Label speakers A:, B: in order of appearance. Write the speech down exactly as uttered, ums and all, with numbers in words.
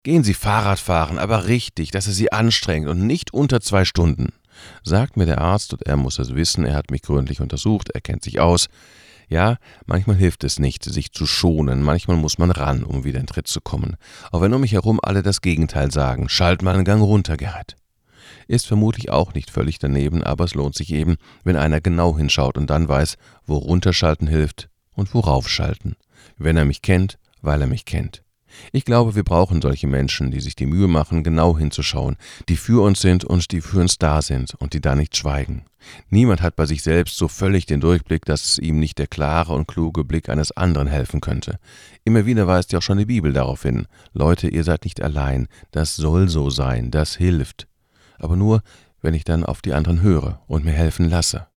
A: Gehen Sie Fahrrad fahren, aber richtig, dass es Sie anstrengt und nicht unter zwei Stunden, sagt mir der Arzt, und er muss es wissen, er hat mich gründlich untersucht, er kennt sich aus. Ja, manchmal hilft es nicht, sich zu schonen, manchmal muss man ran, um wieder in Tritt zu kommen. Auch wenn um mich herum alle das Gegenteil sagen, schalt mal einen Gang runter, Gerrit. Ist vermutlich auch nicht völlig daneben, aber es lohnt sich eben, wenn einer genau hinschaut und dann weiß, wo runterschalten hilft und worauf schalten. Wenn er mich kennt, weil er mich kennt. Ich glaube, wir brauchen solche Menschen, die sich die Mühe machen, genau hinzuschauen, die für uns sind und die für uns da sind und die da nicht schweigen. Niemand hat bei sich selbst so völlig den Durchblick, dass ihm nicht der klare und kluge Blick eines anderen helfen könnte. Immer wieder weist ja auch schon die Bibel darauf hin: Leute, ihr seid nicht allein, das soll so sein, das hilft. Aber nur, wenn ich dann auf die anderen höre und mir helfen lasse.